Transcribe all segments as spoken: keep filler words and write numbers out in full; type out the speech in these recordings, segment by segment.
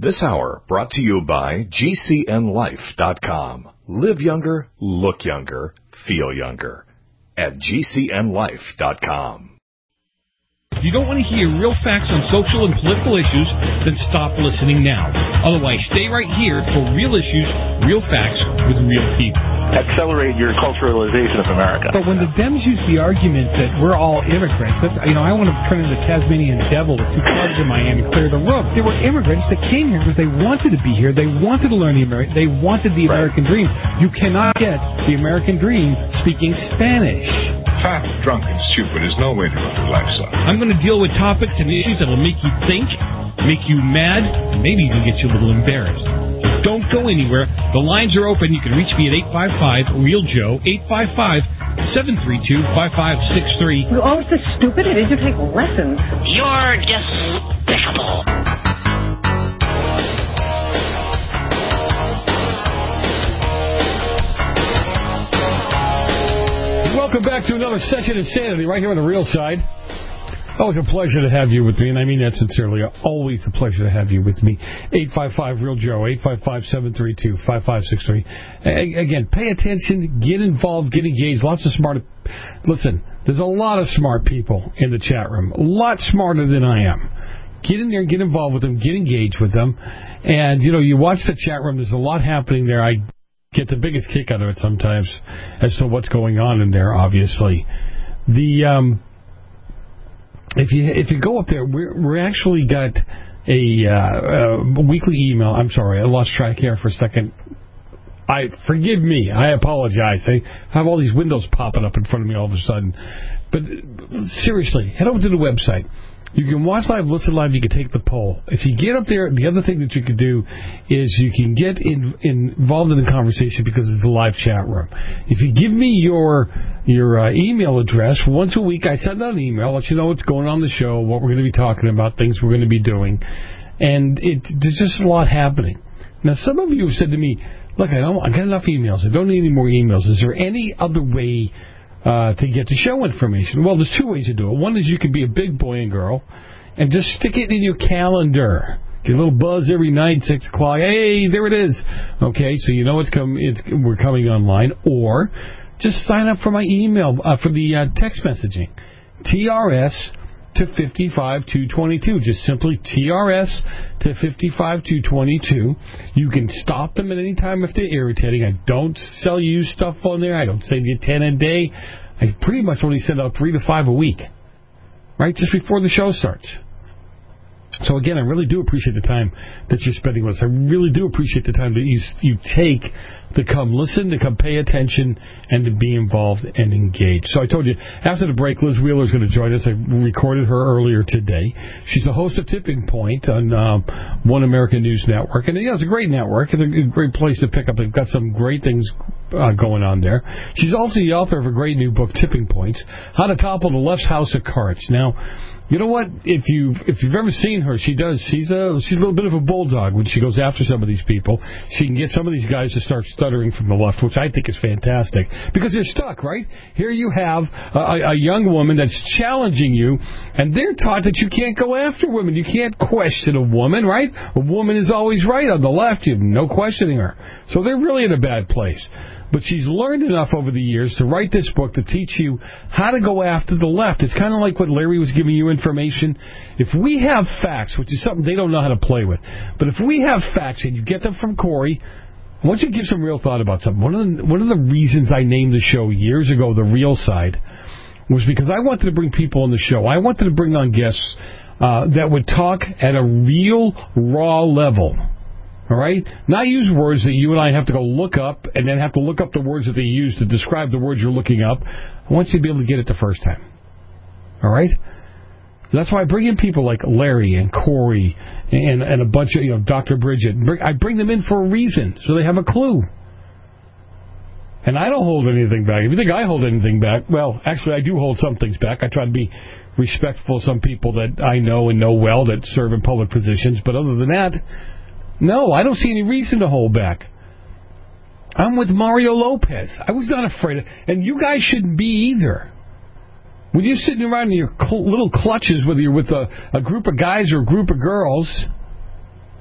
This hour brought to you by G C N life dot com. Live younger, look younger, feel younger. At G C N life dot com. If you don't want to hear real facts on social and political issues, then stop listening now. Otherwise, stay right here for real issues, real facts with real people. Accelerate your culturalization of America. But when the Dems use the argument that we're all immigrants, that's, you know, I want to turn into the Tasmanian devil with two clubs in Miami, clear the room. There were immigrants that came here because they wanted to be here. They wanted to learn the American. They wanted the Right. American dream. You cannot get the American dream speaking Spanish. Fat, drunk, and stupid is no way to live your life, son. I'm going to deal with topics and issues that will make you think, make you mad, and maybe even get you a little embarrassed. Don't go anywhere. The lines are open. You can reach me at eight five five, real joe, eight five five, seven three two, five five six three. You're all so stupid. Did you take lessons? You're despicable. Welcome back to another session of Insanity right here on the Real Side. Always a pleasure to have you with me, and I mean that sincerely. Always a pleasure to have you with me. eight five five, real joe, eight five five, seven three two, five five six three. Again, pay attention, get involved, get engaged. Lots of smart... Listen, there's a lot of smart people in the chat room. A lot smarter than I am. Get in there, get involved with them, get engaged with them. And, you know, you watch the chat room, there's a lot happening there. I get the biggest kick out of it sometimes as to what's going on in there, obviously. The... um. If you if you go up there, we're we actually got a, uh, a weekly email. I'm sorry, I lost track here for a second. I forgive me. I apologize. I have all these windows popping up in front of me all of a sudden. But seriously, head over to the website. You can watch live, listen live. You can take the poll. If you get up there, the other thing that you can do is you can get in, in, involved in the conversation because it's a live chat room. If you give me your your uh, email address, once a week I send out an email, let you know what's going on in the show, what we're going to be talking about, things we're going to be doing, and it, there's just a lot happening. Now, some of you have said to me, "Look, I don't, I got enough emails. I don't need any more emails. Is there any other way Uh, to get the show information?" Well, there's two ways to do it. One is you can be a big boy and girl and just stick it in your calendar. Get a little buzz every night, six o'clock. Hey, there it is. Okay, so you know it's come. It's, we're coming online. Or just sign up for my email, uh, for the uh, text messaging. T R S to five two two two. Just simply T R S to five two two two. You can stop them at any time if they're irritating. I don't sell you stuff on there. I don't send you ten a day. I pretty much only send out three to five a week, right, just before the show starts. So, again, I really do appreciate the time that you're spending with us. I really do appreciate the time that you you take to come listen, to come pay attention, and to be involved and engaged. So I told you, after the break, Liz Wheeler is going to join us. I recorded her earlier today. She's the host of Tipping Point on um, One American News Network. And, yeah, it's a great network. It's a great place to pick up. They've got some great things uh, going on there. She's also the author of a great new book, Tipping Points, How to Topple the Left's House of Cards. Now, you know what? If you've if you've ever seen her, she does. She's a she's a little bit of a bulldog when she goes after some of these people. She can get some of these guys to start stuttering from the left, which I think is fantastic because they're stuck. Right here, you have a, a young woman that's challenging you, and they're taught that you can't go after women. You can't question a woman. Right? A woman is always right on the left. You have no questioning her. So they're really in a bad place. But she's learned enough over the years to write this book to teach you how to go after the left. It's kind of like what Larry was giving you information. If we have facts, which is something they don't know how to play with, but if we have facts and you get them from Corey, I want you to give some real thought about something. One of the, one of the reasons I named the show years ago, The Real Side, was because I wanted to bring people on the show. I wanted to bring on guests uh, that would talk at a real, raw level. All right? Not use words that you and I have to go look up and then have to look up the words that they use to describe the words you're looking up. I want you to be able to get it the first time. All right? That's why I bring in people like Larry and Corey and, and a bunch of, you know, Doctor Bridget. I bring them in for a reason, so they have a clue. And I don't hold anything back. If you think I hold anything back, well, actually I do hold some things back. I try to be respectful of some people that I know and know well that serve in public positions. But other than that, no, I don't see any reason to hold back. I'm with Mario Lopez. I was not afraid of, and you guys shouldn't be either. When you're sitting around in your cl- little clutches, whether you're with a, a group of guys or a group of girls,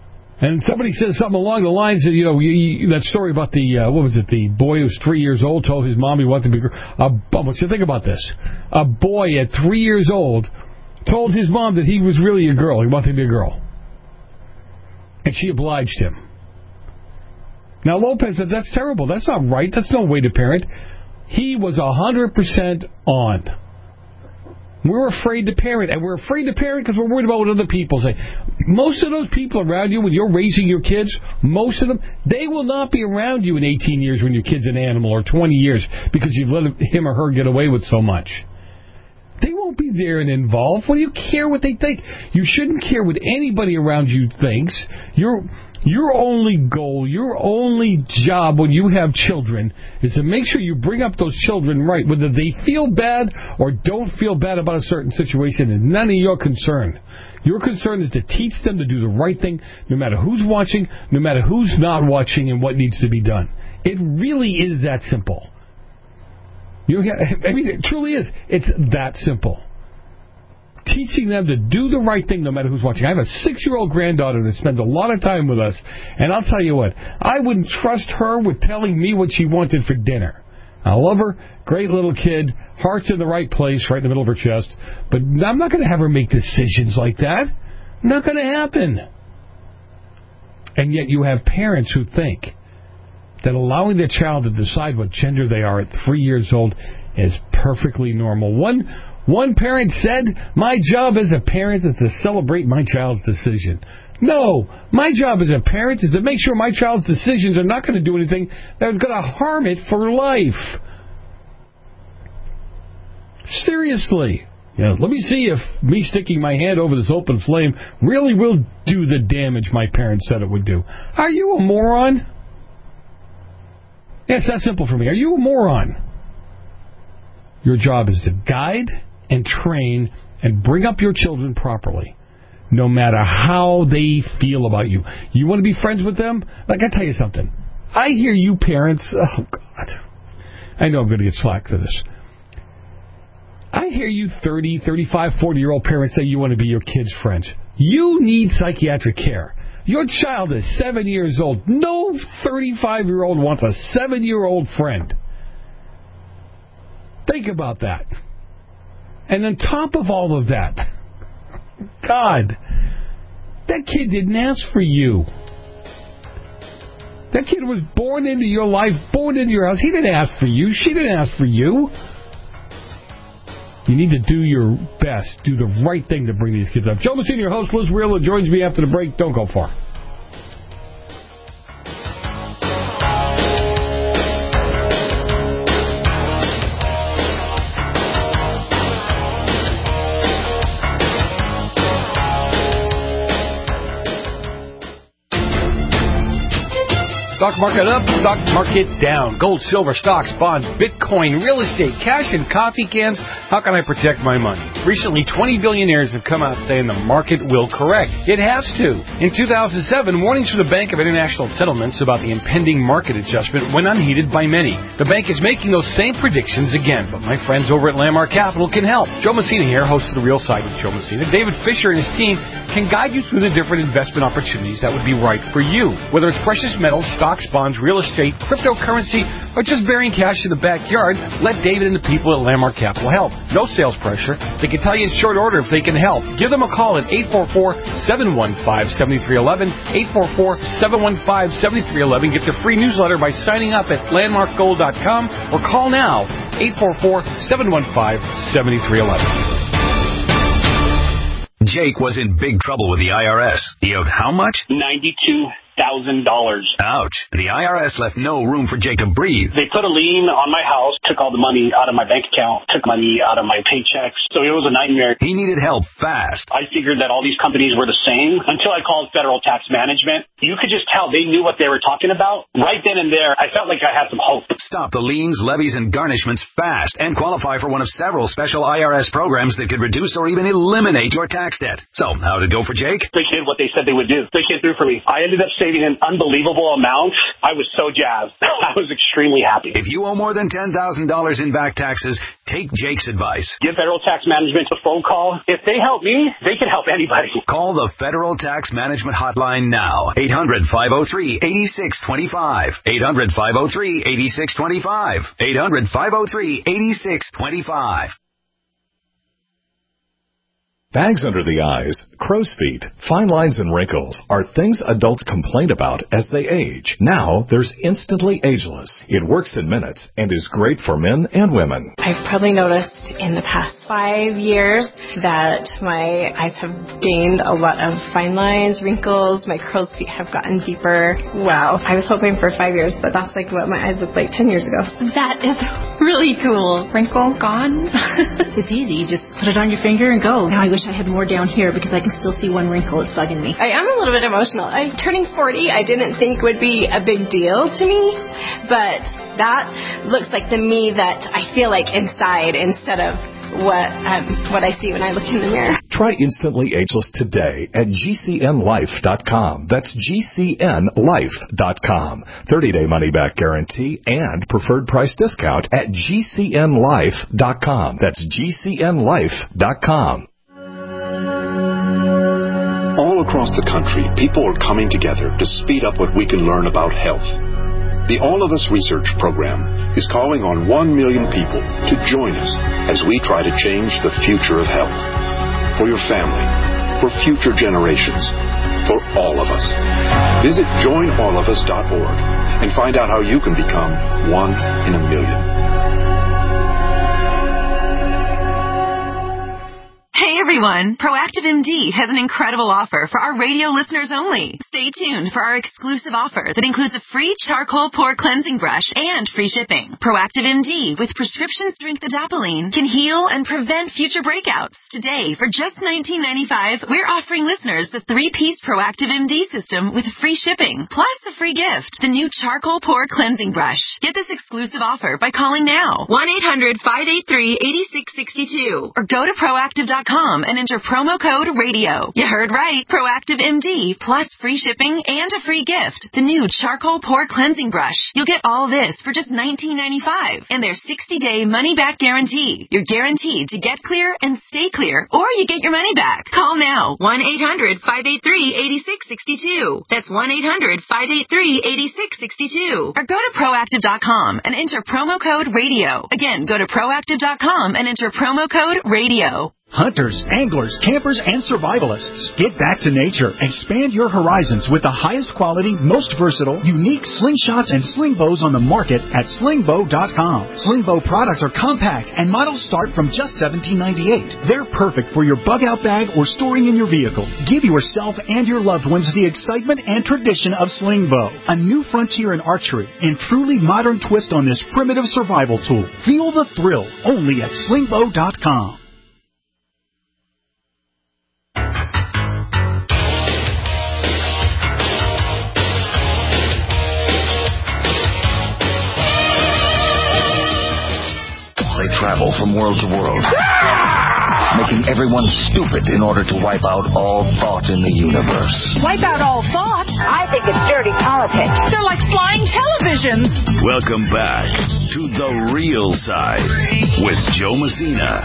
And somebody says something along the lines of, you know, you, you, that story about the, uh, what was it, the boy who was three years old told his mom he wanted to be a girl. Uh, I want you to think about this. A boy at three years old told his mom that he was really a girl. He wanted to be a girl. And she obliged him. Now, Lopez said, that's terrible. That's not right. That's no way to parent. He was one hundred percent on. We're afraid to parent, and we're afraid to parent because we're worried about what other people say. Most of those people around you, when you're raising your kids, most of them, they will not be around you in eighteen years when your kid's an animal, or twenty years because you've let him or her get away with so much. They won't be there and involved. What do you care what they think? You shouldn't care what anybody around you thinks. You're... Your only goal, your only job when you have children is to make sure you bring up those children right. Whether they feel bad or don't feel bad about a certain situation is none of your concern. Your concern is to teach them to do the right thing, no matter who's watching, no matter who's not watching, and what needs to be done. It really is that simple. You, I mean, it truly is. It's that simple. Teaching them to do the right thing no matter who's watching. I have a six-year-old granddaughter that spends a lot of time with us, and I'll tell you what, I wouldn't trust her with telling me what she wanted for dinner. I love her, great little kid, heart's in the right place, right in the middle of her chest, but I'm not going to have her make decisions like that. Not going to happen. And yet you have parents who think that allowing their child to decide what gender they are at three years old is perfectly normal. One One parent said, my job as a parent is to celebrate my child's decision. No, my job as a parent is to make sure my child's decisions are not going to do anything that's going to harm it for life. Seriously. You know, let me see if me sticking my hand over this open flame really will do the damage my parents said it would do. Are you a moron? Yeah, it's that simple for me. Are you a moron? Your job is to guide and train and bring up your children properly, no matter how they feel about you. You want to be friends with them? Like, I tell you something. I hear you parents... Oh, God. I know I'm going to get slack for this. I hear you thirty, thirty-five, forty-year-old parents say you want to be your kids' friends. You need psychiatric care. Your child is seven years old. No thirty-five-year-old wants a seven-year-old friend. Think about that. And on top of all of that, God, that kid didn't ask for you. That kid was born into your life, born into your house. He didn't ask for you. She didn't ask for you. You need to do your best, do the right thing to bring these kids up. Joe Messina, your host, Liz Wheeler, joins me after the break. Don't go far. Stock market up, stock market down. Gold, silver, stocks, bonds, Bitcoin, real estate, cash, and coffee cans. How can I protect my money? Recently, twenty billionaires have come out saying the market will correct. It has to. In two thousand seven, warnings from the Bank of International Settlements about the impending market adjustment went unheeded by many. The bank is making those same predictions again, but my friends over at Landmark Capital can help. Joe Messina here, host of The Real Side with Joe Messina. David Fisher and his team can guide you through the different investment opportunities that would be right for you. Whether it's precious metals, stocks, bonds, real estate, cryptocurrency, or just burying cash in the backyard, let David and the people at Landmark Capital help. No sales pressure. They can tell you in short order if they can help. Give them a call at eight four four, seven one five, seven three one one, eight four four, seven one five, seven three one one. Get the free newsletter by signing up at landmark gold dot com or call now, eight four four, seven one five, seven three one one. Jake was in big trouble with the I R S. He owed how much? ninety-two thousand dollars. Ouch. The I R S left no room for Jake to breathe. They put a lien on my house, took all the money out of my bank account, took money out of my paychecks. So it was a nightmare. He needed help fast. I figured that all these companies were the same until I called Federal Tax Management. You could just tell they knew what they were talking about. Right then and there, I felt like I had some hope. Stop the liens, levies, and garnishments fast and qualify for one of several special I R S programs that could reduce or even eliminate your tax debt. So, how'd it go for Jake? They did what they said they would do. They came through for me. I ended up saving an unbelievable amount, I was so jazzed. I was extremely happy. If you owe more than ten thousand dollars in back taxes, take Jake's advice. Give Federal Tax Management a phone call. If they help me, they can help anybody. Call the Federal Tax Management Hotline now. eight hundred, five oh three, eight six two five. eight hundred, five oh three, eight six two five. eight hundred, five oh three, eight six two five. Bags under the eyes, crow's feet, fine lines and wrinkles are things adults complain about as they age. Now there's Instantly Ageless. It works in minutes and is great for men and women. I've probably noticed in the past five years that my eyes have gained a lot of fine lines, wrinkles, my crow's feet have gotten deeper. Wow. I was hoping for five years, but that's like what my eyes looked like ten years ago. That is really cool. Wrinkle gone. It's easy. You just put it on your finger and go. Now I wish I had more down here because I can still see one wrinkle. It's bugging me. I am a little bit emotional. I turning forty, I didn't think would be a big deal to me, but that looks like the me that I feel like inside instead of what um, what I see when I look in the mirror. Try Instantly Ageless today at G C N life dot com. That's G C N life dot com. thirty-day money-back guarantee and preferred price discount at G C N life dot com. That's G C N life dot com. All across the country, people are coming together to speed up what we can learn about health. The All of Us Research Program is calling on one million people to join us as we try to change the future of health. For your family, for future generations, for all of us. Visit join all of us dot org and find out how you can become one in a million. Hey everyone, Proactive M D has an incredible offer for our radio listeners only. Stay tuned for our exclusive offer that includes a free charcoal pore cleansing brush and free shipping. Proactive M D with prescription strength adapalene can heal and prevent future breakouts. Today, for just nineteen ninety-five dollars, we're offering listeners the three-piece Proactive M D system with free shipping, plus a free gift, the new charcoal pore cleansing brush. Get this exclusive offer by calling now, one eight hundred, five eight three, eight six six two, or go to proactive dot com and enter promo code radio. You heard right. Proactive M D plus free shipping and a free gift. The new charcoal pore cleansing brush. You'll get all this for just nineteen ninety-five dollars and their sixty-day money-back guarantee. You're guaranteed to get clear and stay clear, or you get your money back. Call now. one eight hundred, five eight three, eight six six two. That's one eight hundred, five eight three, eight six six two. Or go to proactive dot com and enter promo code radio. Again, go to proactive dot com and enter promo code radio. Hunters, anglers, campers, and survivalists. Get back to nature. Expand your horizons with the highest quality, most versatile, unique slingshots and sling bows on the market at sling bow dot com. Sling bow products are compact and models start from just seventeen ninety-eight. They're perfect for your bug-out bag or storing in your vehicle. Give yourself and your loved ones the excitement and tradition of sling bow. A new frontier in archery and truly modern twist on this primitive survival tool. Feel the thrill only at sling bow dot com. They travel from world to world, making everyone stupid in order to wipe out all thought in the universe. Wipe out all thought? I think it's dirty politics. They're like flying televisions. Welcome back to The Real Side with Joe Messina.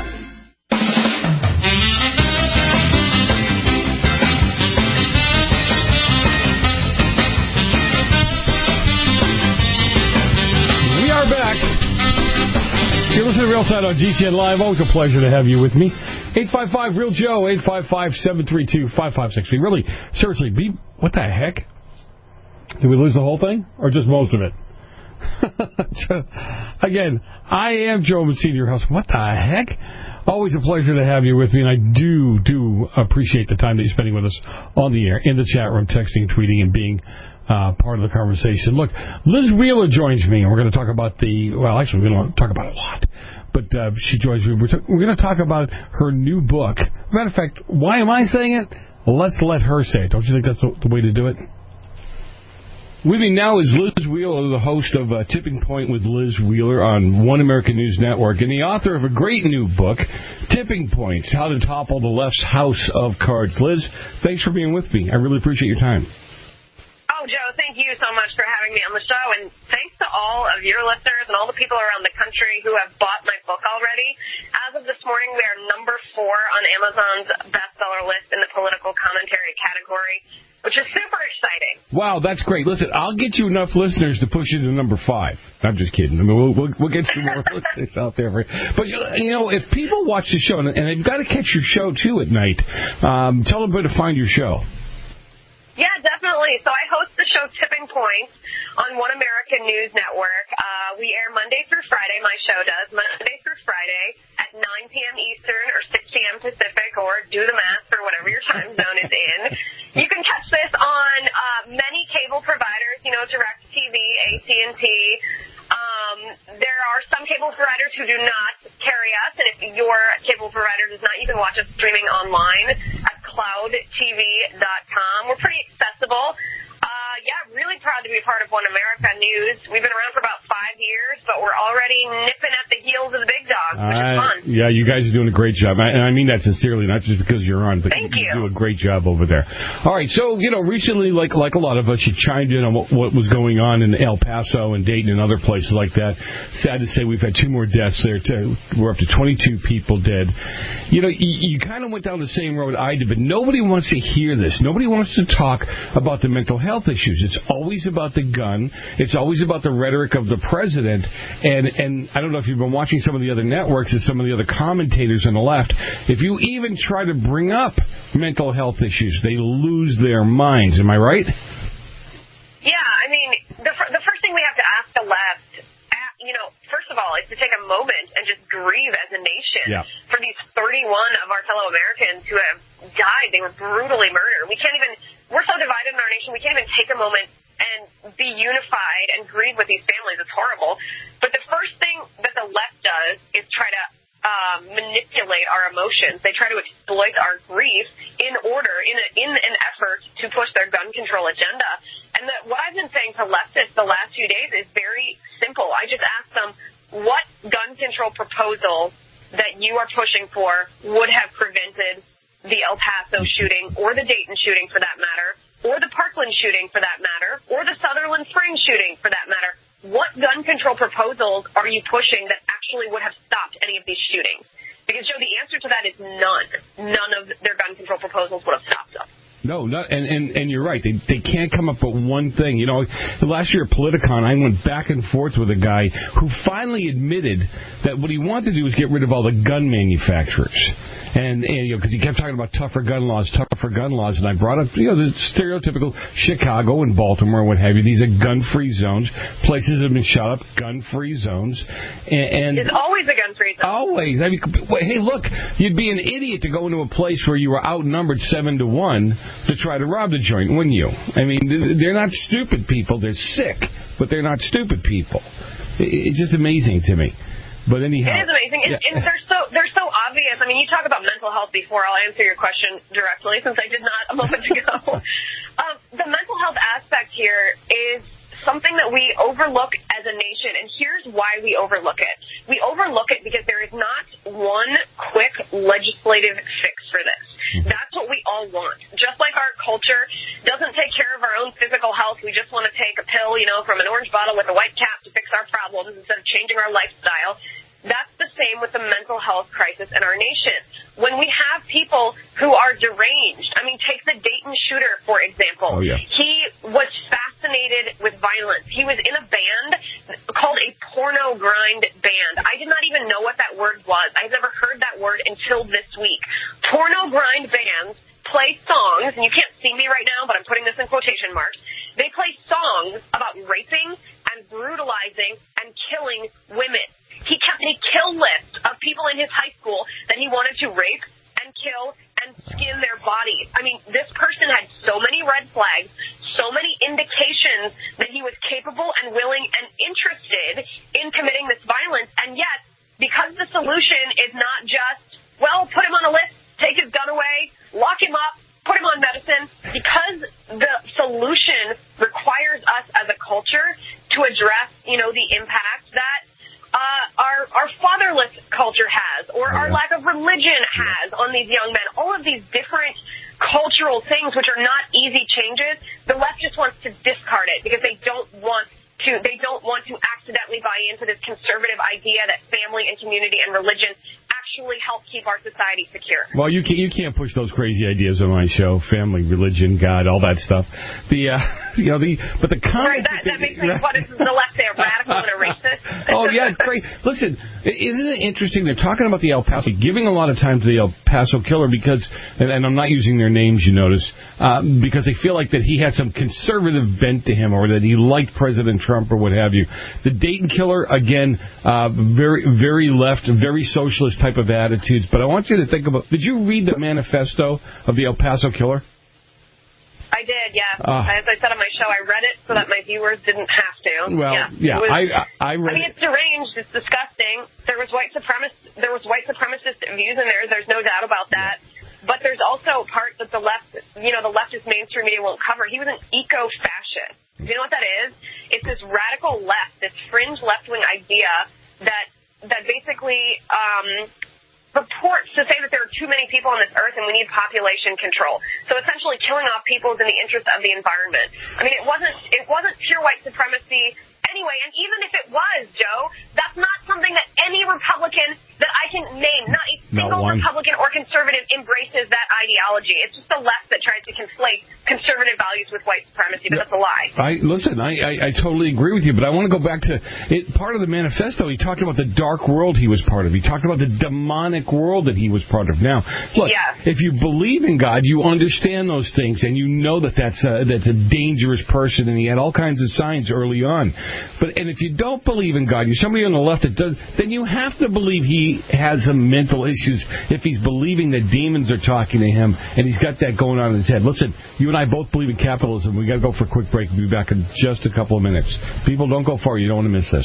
We are back. You're listening to Real Side on G C N Live. Always a pleasure to have you with me. eight five five, real Joe, eight five five, seven three two, five five six three. Really, seriously, be, what the heck? Did we lose the whole thing? Or just most of it? Again, I am Joe Messina, your host. What the heck? Always a pleasure to have you with me, and I do, do appreciate the time that you're spending with us on the air, in the chat room, texting, tweeting, and being uh, part of the conversation. Look, Liz Wheeler joins me, and we're going to talk about the, well, actually, we're going to talk about a lot, but uh, she joins me. We're, t- we're going to talk about her new book. Matter of fact, why am I saying it? Let's let her say it. Don't you think that's the, the way to do it? With me now is Liz Wheeler, the host of uh, Tipping Point with Liz Wheeler on One American News Network, and the author of a great new book, Tipping Points, How to Topple the Left's House of Cards. Liz, thanks for being with me. I really appreciate your time. Oh, Joe, thank you so much for having me on the show, and thanks to all of your listeners and all the people around the country who have bought my book already. As of this morning, we are number four on Amazon's bestseller list in the political commentary category, which is super exciting. Wow, that's great. Listen, I'll get you enough listeners to push you to number five. I'm just kidding. I mean, we'll, we'll, we'll get some more listeners out there. For you. But, you know, if people watch the show, and they've got to catch your show, too, at night, um, tell them where to find your show. Yeah, definitely. So I host the show Tipping Point on One American News Network. Uh, we air Monday through Friday. My show does Monday through Friday at nine p.m. Eastern or six p.m. Pacific, or do the math for whatever your time zone is in. You can catch this on uh, many cable providers, you know, DirecTV, A T and T. Um, there are some cable providers who do not carry us, and if your cable provider does not, you can watch us streaming online at cloud T V dot com. We're pretty accessible. Uh, yeah, really proud to be part of One America News. We've been around for about five years, but we're already nipping at the heels of the big dogs, which is fun. Yeah, you guys are doing a great job. And I mean that sincerely, not just because you're on, but Thank you, you. you do a great job over there. All right, so, you know, recently, like like a lot of us, you chimed in on what, what was going on in El Paso and Dayton and other places like that. Sad to say we've had two more deaths there, too. We're up to twenty-two people dead. You know, you, you kind of went down the same road I did, but nobody wants to hear this. Nobody wants to talk about the mental health issues. It's always about the gun. It's always about the rhetoric of the president. And, and I don't know if you've been watching some of the other networks and some of the other commentators on the left. If you even try to bring up mental health issues, they lose their minds. Am I right? Yeah, I mean, the, the first thing we have to ask the left, you know, first of all, is to take a moment and just grieve as a nation yeah. for these thirty-one of our fellow Americans who have died. They were brutally murdered. We can't even, we're so divided in our nation, we can't even take a moment and be unified and grieve with these families. It's horrible. But the first thing that the left does is try to uh, manipulate our emotions. They try to exploit our grief in order, in, a, in an effort to push their gun control agenda. And the, what I've been saying to leftists the last few days is very simple. I just asked them, what gun control proposal that you are pushing for would have prevented the El Paso shooting, or the Dayton shooting for that matter, or the Parkland shooting for that matter, or the Sutherland Springs shooting for that matter? What gun control proposals are you pushing that actually would have stopped any of these shootings? Because, Joe, the answer to that is none. None of their gun control proposals would have stopped them. No, not, and, and, and you're right. They they can't come up with one thing. You know, last year at Politicon, I went back and forth with a guy who finally admitted that what he wanted to do was get rid of all the gun manufacturers. And, and you know, because he kept talking about tougher gun laws, tougher gun laws, and I brought up, you know, the stereotypical Chicago and Baltimore, what have you. These are gun-free zones. Places have been shot up, gun-free zones. And, and it's always a gun-free zone. Always. I mean, hey, look, you'd be an idiot to go into a place where you were outnumbered seven to one to try to rob the joint, wouldn't you? I mean, they're not stupid people. They're sick, but they're not stupid people. It's just amazing to me. But anyhow, it is amazing, and, yeah. and they're so they're so obvious. I mean, you talk about mental health before. I'll answer your question directly, since I did not a moment ago. um, the mental health aspect here is something that we overlook as a nation, and here's why we overlook it. We overlook it because there is not one quick legislative fix for this. That's what we all want. Just like our culture doesn't take care of our own physical health, we just want to take a pill, you know, from an orange bottle with a white cap to fix our problems instead of changing our lifestyle. That's the same with the mental health crisis in our nation. When we have people who are deranged, I mean, take the Dayton shooter, for example. Oh, yeah. He was fascinated with violence. He was in a band called a porno grind band. I did not even know what that word was. I've never heard that word until this week. Porno grind bands play songs, and you can't see me right now, but I'm putting this in quotation marks. They play songs about raping and brutalizing and killing women. He kept a kill list of people in his high school that he wanted to rape and kill and skin their bodies. I mean, this person had so many red flags, so many indications that he was capable and willing and interested in committing this violence. And yet, because the solution is not just, well, put him on a list, take his gun away, lock him up, put him on medicine, because the solution requires us as a culture to address, you know, the impact that Uh, our our fatherless culture has, or our lack of religion has on these young men. All of these different cultural things, which are not easy changes, the left just wants to discard it because they don't want to. They don't want to accidentally buy into this conservative idea that family and community and religion actually help keep our society secure. Well, you can't you can't push those crazy ideas on my show, family, religion, God, all that stuff. The uh, you know the but the right, that, that makes me what is the left say a radical and a racist? Oh yeah, it's great. Listen, isn't it interesting? They're talking about the El Paso, giving a lot of time to the El Paso killer because, and, and I'm not using their names, you notice, uh, because they feel like that he had some conservative bent to him or that he liked President Trump or what have you. The Dayton killer, again, uh, very very left, very socialist type of attitudes. But I want you to think about, did you read the manifesto of the El Paso killer? I did, yeah. Uh, As I said on my show, I read it so that my viewers didn't have to. Well, yeah, yeah was, I, I read I mean, it's deranged. It's disgusting. There was white supremacist, there was white supremacist views in there. There's no doubt about that. But there's also a part that the left, you know, the leftist mainstream media won't cover. He was an eco-fascist. Do you know what that is? It's this radical left, this fringe left-wing idea that that basically um, purports to say that there are too many people on this earth and we need population control. So essentially killing off people is in the interest of the environment. I mean, it wasn't it wasn't pure white supremacy anyway, and even if it was, Joe, that's not something that any Republican that I can name, not a single not Republican or conservative embraces that ideology. It's just the left that tries to conflate conservative values with white supremacy, but that's a lie. I, listen, I, I, I totally agree with you, but I want to go back to it. Part of the manifesto, he talked about the dark world he was part of. He talked about the demonic world that he was part of. Now, look, yeah. if you believe in God, you understand those things, and you know that that's a, that's a dangerous person, and he had all kinds of signs early on. But and if you don't believe in God, you're somebody on the left that does, then you have to believe he has some mental issues if he's believing that demons are talking to him and he's got that going on in his head. Listen, you and I both believe in capitalism. We got to go for a quick break. We'll be back in just a couple of minutes. People, don't go far. You don't want to miss this.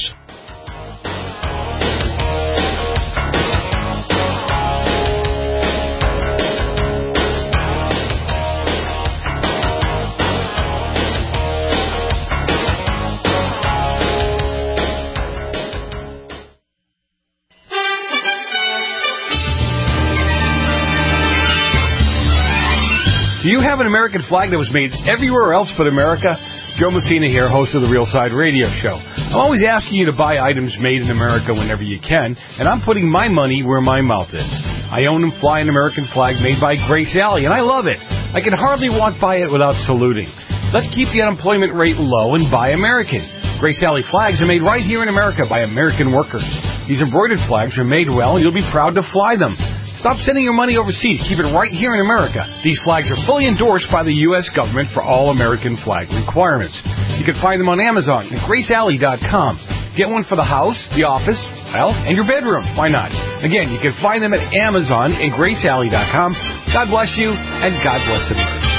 Do you have an American flag that was made everywhere else but America? Joe Messina here, host of the Real Side Radio Show. I'm always asking you to buy items made in America whenever you can, and I'm putting my money where my mouth is. I own and fly an American flag made by Grace Alley, and I love it. I can hardly walk by it without saluting. Let's keep the unemployment rate low and buy American. Grace Alley flags are made right here in America by American workers. These embroidered flags are made well, and you'll be proud to fly them. Stop sending your money overseas. Keep it right here in America. These flags are fully endorsed by the U S government for all American flag requirements. You can find them on Amazon at grace alley dot com. Get one for the house, the office, well, and your bedroom. Why not? Again, you can find them at Amazon and grace alley dot com. God bless you, and God bless America.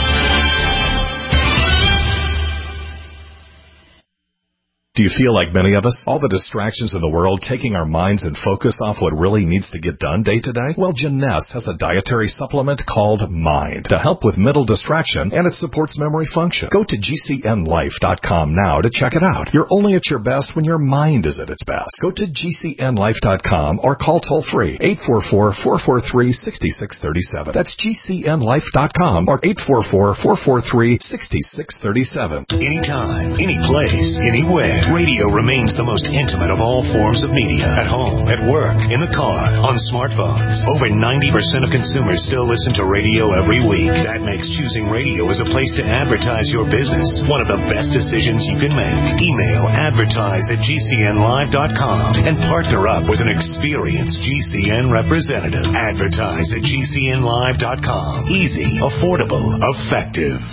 Do you feel like many of us? All the distractions in the world taking our minds and focus off what really needs to get done day to day? Well, Jeunesse has a dietary supplement called Mind to help with mental distraction, and it supports memory function. Go to G C N life dot com now to check it out. You're only at your best when your mind is at its best. Go to G C N life dot com or call toll-free eight four four, four four three, six six three seven. That's G C N life dot com or eight four four, four four three, six six three seven. Anytime, any place, anywhere. Radio remains the most intimate of all forms of media. At home, at work, in the car, on smartphones. Over ninety percent of consumers still listen to radio every week. That makes choosing radio as a place to advertise your business one of the best decisions you can make. Email advertise at G C N live dot com and partner up with an experienced G C N representative. Advertise at G C N live dot com. Easy, affordable, effective.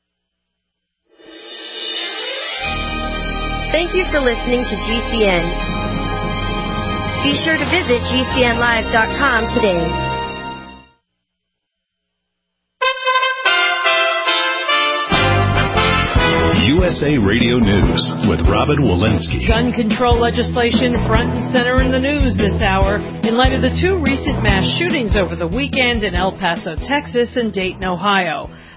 Thank you for listening to G C N. Be sure to visit G C N live dot com today. U S A Radio News with Robin Walensky. Gun control legislation front and center in the news this hour in light of the two recent mass shootings over the weekend in El Paso, Texas and Dayton, Ohio.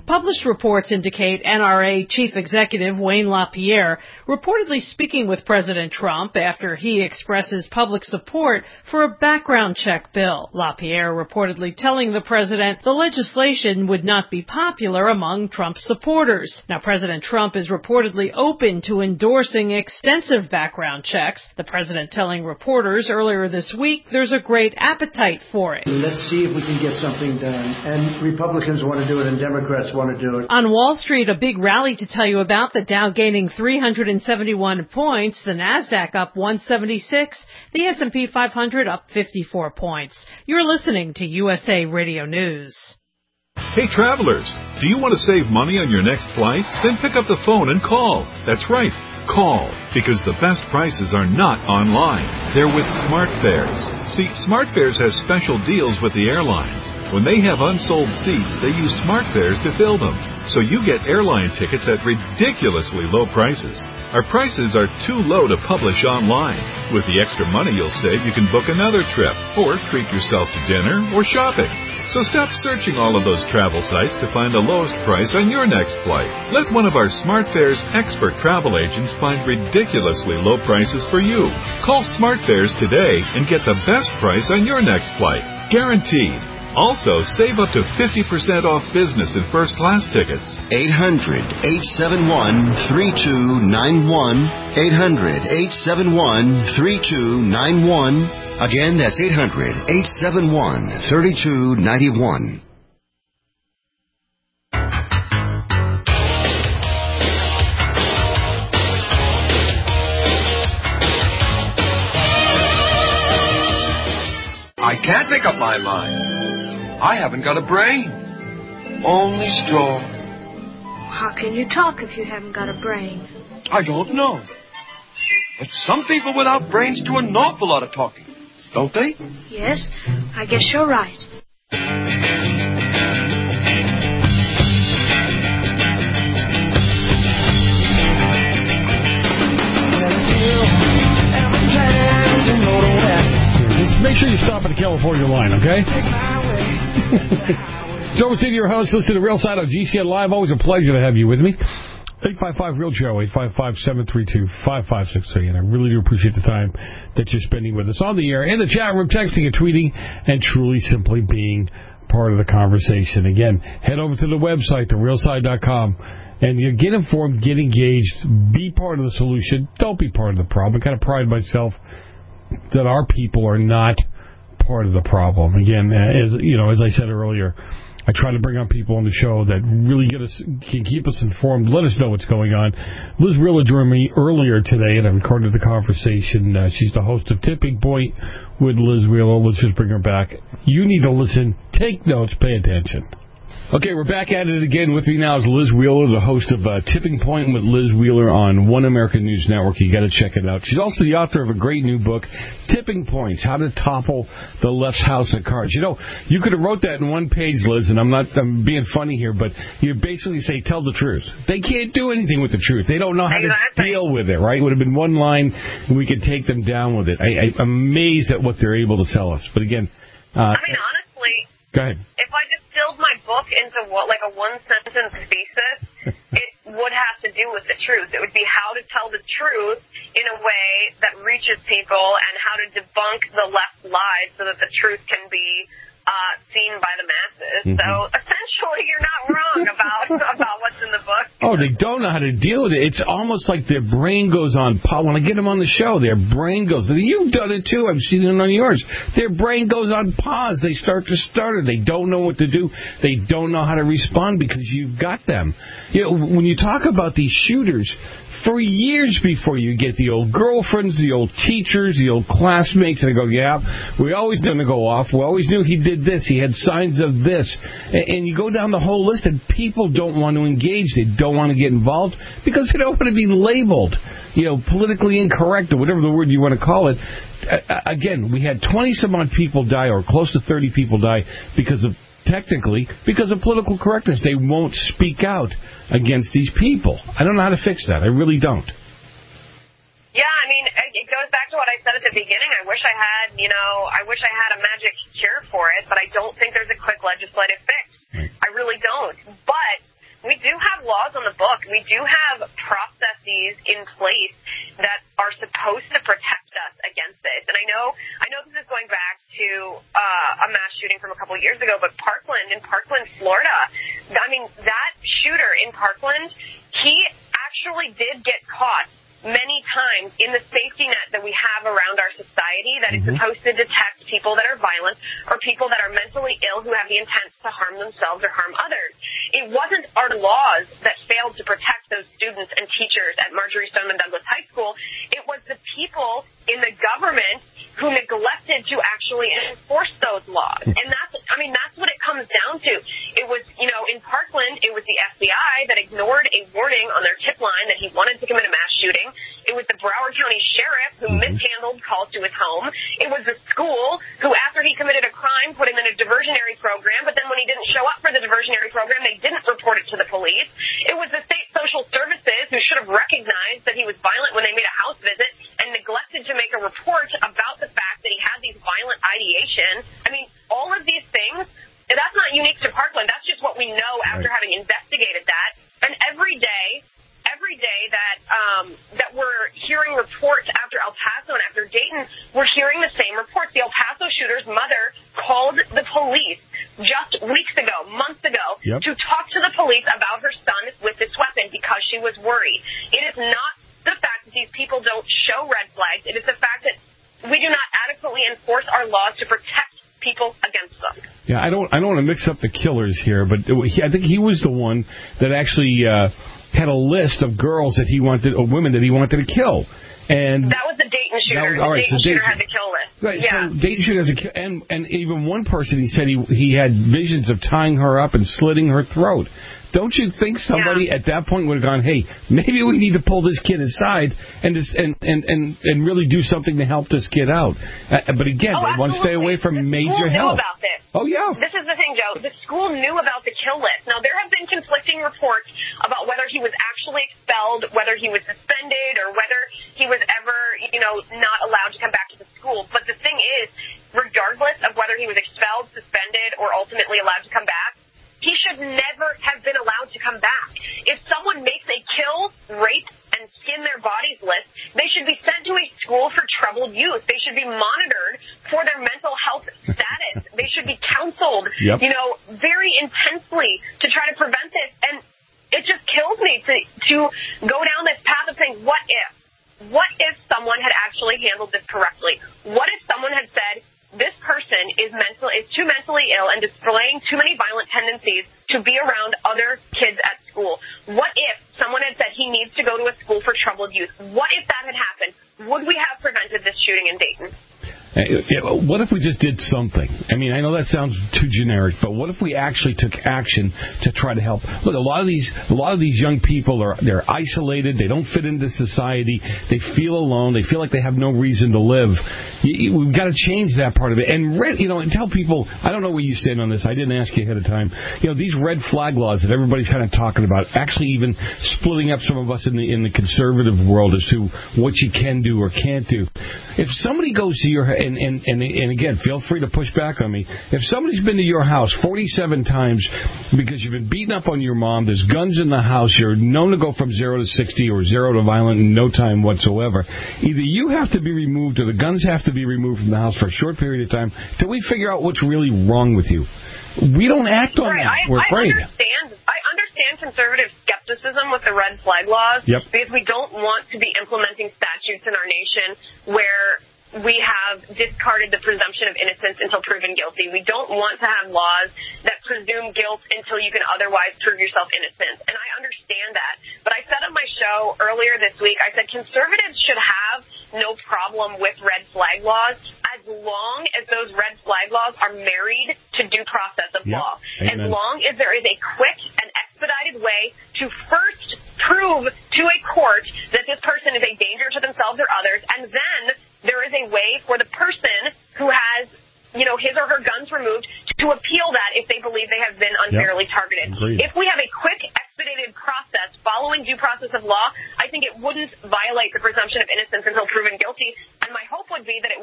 Published reports indicate N R A Chief Executive Wayne LaPierre reportedly speaking with President Trump after he expresses public support for a background check bill. LaPierre reportedly telling the president the legislation would not be popular among Trump's supporters. Now, President Trump is reportedly open to endorsing extensive background checks. The president telling reporters earlier this week there's a great appetite for it. Let's see if we can get something done. And Republicans want to do it and Democrats want to do it. On Wall Street, a big rally to tell you about, the Dow gaining three hundred seventy-one points, the NASDAQ up one seventy-six, the S and P five hundred up fifty-four points. You're listening to U S A Radio News. Hey travelers, do you want to save money on your next flight? Then pick up the phone and call. That's right, call, because the best prices are not online. They're with SmartFares. See, SmartFares has special deals with the airlines. When they have unsold seats, they use SmartFares to fill them. So you get airline tickets at ridiculously low prices. Our prices are too low to publish online. With the extra money you'll save, you can book another trip or treat yourself to dinner or shopping. So stop searching all of those travel sites to find the lowest price on your next flight. Let one of our SmartFares expert travel agents find ridiculously low prices for you. Call SmartFares today and get the best price on your next flight. Guaranteed. Also, save up to fifty percent off business and first class tickets. eight hundred, eight seven one, three two nine one. eight hundred, eight seven one, three two nine one. Again, that's eight hundred, eight seven one, three two nine one. I can't make up my mind. I haven't got a brain. Only straw. How can you talk if you haven't got a brain? I don't know. But some people without brains do an awful lot of talking, don't they? Yes, I guess you're right. Just make sure you stop at the California line, okay? Joe Messina, your host. Listen to Real Side on G C N Live. Always a pleasure to have you with me. eight five five, real Joe, eight five five, seven three two, five five six three. And I really do appreciate the time that you're spending with us on the air, in the chat room, texting and tweeting, and truly simply being part of the conversation. Again, head over to the website, the real side dot com, and you get informed, get engaged, be part of the solution. Don't be part of the problem. I kind of pride myself that our people are not part of the problem. Again, as you know, as I said earlier, I try to bring on people on the show that really get us, can keep us informed, let us know what's going on. Liz Wheeler joined me earlier today, and I recorded the conversation. Uh, she's the host of Tipping Point with Liz Wheeler. Let's just bring her back. You need to listen, take notes, pay attention. Okay, we're back at it again. With me now is Liz Wheeler, the host of uh, Tipping Point with Liz Wheeler on One American News Network. You got to check it out. She's also the author of a great new book, Tipping Points: How to Topple the Left's House of Cards. You know, you could have wrote that in one page, Liz, and I'm not I'm being funny here, but you basically say, tell the truth. They can't do anything with the truth. They don't know how exactly. to deal with it, right? It would have been one line, and we could take them down with it. I, I'm amazed at what they're able to sell us. But again... Uh, I mean, honestly... Go ahead. If I distilled my book into what, like a one-sentence thesis, it would have to do with the truth. It would be how to tell the truth in a way that reaches people and how to debunk the left lies so that the truth can be uh, seen by the masses. Mm-hmm. So essentially, you're not wrong about about what's in the book. Oh, they don't know how to deal with it. It's almost like their brain goes on pause. When I get them on the show, their brain goes, you've done it too. I've seen it on yours. Their brain goes on pause. They start to stutter. They don't know what to do. They don't know how to respond because you've got them. You know, when you talk about these shooters, for years before you get the old girlfriends, the old teachers, the old classmates, and they go, yeah, we always knew him to go off. We always knew he did this. He had signs of this. And, and you go down the whole list, and people don't want to engage. They don't want to get involved because they don't want to be labeled, you know, politically incorrect or whatever the word you want to call it. Uh, again, we had twenty-some-odd people die, or close to thirty people die because of technically, because of political correctness. They won't speak out against these people. I don't know how to fix that. I really don't. Yeah, I mean, it goes back to what I said at the beginning. I wish I had, you know, I wish I had a magic cure for it, but I don't think there's a quick legislative fix. Right. I really don't. But we do have laws on the book. We do have processes in place that are supposed to protect us against this. And I know, I know this is going back to uh, a mass shooting from a couple of years ago, but Parkland, in Parkland, Florida, I mean, that shooter in Parkland, he actually did get caught many times in the safety net that we have around our society that is supposed to detect people that are violent or people that are mentally ill who have the intent to harm themselves or harm others. It wasn't our laws that failed to protect those students and teachers at Marjorie Stoneman Douglas High School. It was the people in the government who neglected to actually enforce those laws. And that's, I mean, that's what it comes down to. It was, you know, in Parkland, it was the F B I that ignored a warning on their tip line that he wanted to commit a mass shooting. It was the Broward County Sheriff who mishandled calls to his home. It was the school who, after he committed a crime, put him in a diversionary program, but then when he didn't show up for the diversionary program, they didn't report it to the police. It was the state social services who should have recognized that he was violent when they made a house visit and neglected to make a report about the fact that he had these violent ideations. I mean, all of these things, that's not unique to Parkland. That's just what we know after having investigated that. And every day, every day that um, that we're hearing reports after El Paso and after Dayton, we're hearing the same reports. The El Paso shooter's mother called the police just weeks ago, months ago, yep. to talk to the police about her son with this weapon because she was worried. It is not the fact that these people don't show red flags. It is the fact that we do not adequately enforce our laws to protect people against them. Yeah, I don't I don't want to mix up the killers here, but he, I think he was the one that actually uh, had a list of girls that he wanted, or women that he wanted to kill. And that was the Dayton shooter. Was, all right, the Dayton so shooter Dayton, had the kill list. Right, yeah. so Dayton shooter has a kill, and, and even one person, he said he he had visions of tying her up and slitting her throat. Don't you think somebody yeah. at that point would have gone, hey, maybe we need to pull this kid aside and just, and, and, and, and really do something to help this kid out? Uh, but again, oh, they want to stay away from the major school help. Knew about this. Oh, yeah. This is the thing, Joe. The school knew about the kill list. Now, there have been conflicting reports about whether he was actually expelled, whether he was suspended, or whether he was ever, you know, not allowed to come back to the school. But the thing is, regardless of whether he was expelled, suspended, or ultimately allowed to come back, he should never have been allowed to come back. If someone makes a kill, rape, and skin their bodies list, they should be sent to a school for troubled youth. They should be monitored for their mental health status. They should be counseled, yep. you know, very intensely to try to prevent this. And it just kills me to, to go down this path of saying, what if? What if someone had actually handled this correctly? What if someone had said, this person is mental is too mentally ill and displaying too many violent tendencies to be around other kids at school? What if someone had said he needs to go to a school for troubled youth? What if that had happened? Would we have prevented this shooting in Dayton? What if we just did something? I mean, I know that sounds too generic, but what if we actually took action to try to help? Look, a lot of these, a lot of these young people are they're isolated. They don't fit into society. They feel alone. They feel like they have no reason to live. We've got to change that part of it. And you know, and tell people. I don't know where you stand on this. I didn't ask you ahead of time. You know, these red flag laws that everybody's kind of talking about, actually even splitting up some of us in the in the conservative world as to what you can do or can't do. If somebody goes to your and, and, and, and again, feel free to push back on me. If somebody's been to your house forty-seven times because you've been beating up on your mom, there's guns in the house, you're known to go from zero to sixty or zero to violent in no time whatsoever, either you have to be removed or the guns have to be removed from the house for a short period of time till we figure out what's really wrong with you. We don't act on right. that. I, We're I afraid. Understand, I understand conservative skepticism with the red flag laws yep. because we don't want to be implementing statutes in our nation where we have discarded the presumption of innocence until proven guilty. We don't want to have laws that presume guilt until you can otherwise prove yourself innocent. And I understand that. But I said on my show earlier this week, I said conservatives should have no problem with red flag laws as long as those red flag laws are married to due process of yep. law. Amen. As long as there is a quick and expedited way to first prove to a court that this person is a danger to themselves or others, and then there is a way for the person who has, you know, his or her guns removed to appeal that if they believe they have been unfairly yep. targeted. Agreed. If we have a quick, expedited process following due process of law, I think it wouldn't violate the presumption of innocence until proven guilty. And my hope would be that it would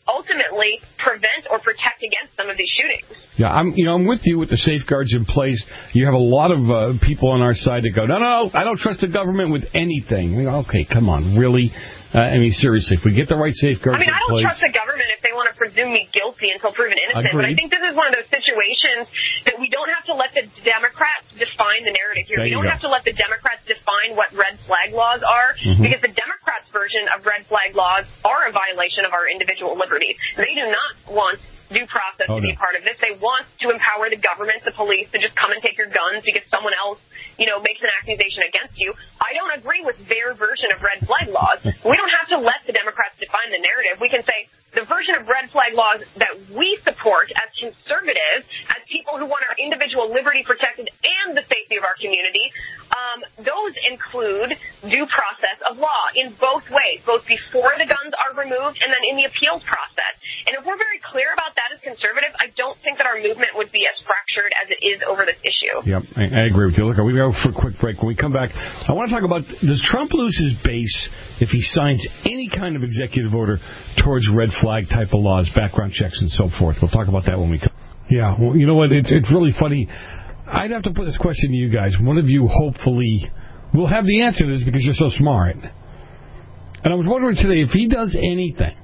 ultimately prevent or protect against some of these shootings. Yeah, I'm, you know, I'm with you with the safeguards in place. You have a lot of uh, people on our side that go, no, no, I don't trust the government with anything. You know, okay, come on, really? Uh, I mean, seriously, if we get the right safeguards in place... I mean, I don't place, trust the government if they want to presume me guilty until proven innocent, agreed. But I think this is one of those situations that we don't have to let the Democrats define the narrative here. There We don't go. have to let the Democrats define what red flag laws are, mm-hmm. because the Democrats' version of red flag laws are a violation of our individual liberties. They do not want due process oh, to be no. part of this. They want to empower the government, the police, to just come and take your guns because someone else, you know, makes an accusation against you. I don't agree with their version of red flag laws. We don't have to let the Democrats define the narrative. We can say the version of red flag laws that we support as conservatives, as people who want our individual liberty protected and the safety of our community, um, those include due process of law in both ways, both before the guns are removed and then in the appeals process. And if we're very clear about that as conservatives, I don't think that our movement would be as fractured as it is over this issue. Yep, I, I agree with you. Look, we go for a quick break. When we come back, I want to talk about, does Trump lose his base if he signs any kind of executive order towards red flag type of laws, background checks, and so forth? We'll talk about that when we come. Yeah, well, you know what? It's, it's really funny. I'd have to put this question to you guys. One of you hopefully will have the answer to this because you're so smart. And I was wondering today, if he does anything,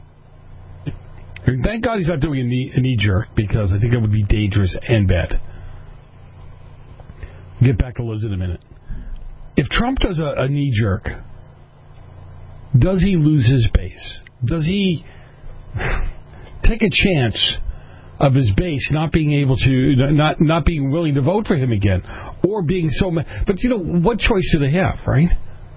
and thank God he's not doing a knee, a knee jerk, because I think that would be dangerous and bad. We'll get back to Liz in a minute. If Trump does a, a knee jerk, does he lose his base? Does he take a chance of his base not being able to, not not being willing to vote for him again, or being so? But you know, what choice do they have, right?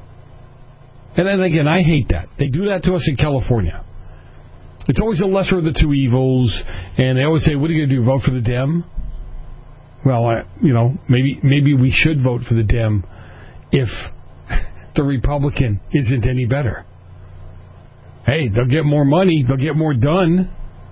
And then again, I hate that they do that to us in California. It's always the lesser of the two evils, and they always say, "What are you going to do? Vote for the Dem?" Well, I, you know, maybe maybe we should vote for the Dem if the Republican isn't any better. Hey, they'll get more money, they'll get more done.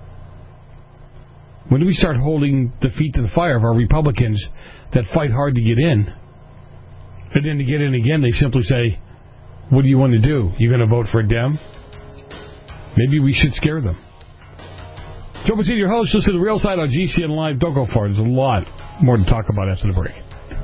When do we start holding the feet to the fire of our Republicans that fight hard to get in? And then to get in again, they simply say, "What do you want to do? You going to vote for a Dem?" Maybe we should scare them. Joe Massino, your host. Listen to The Real Side on G C N Live. Don't go far. There's a lot more to talk about after the break.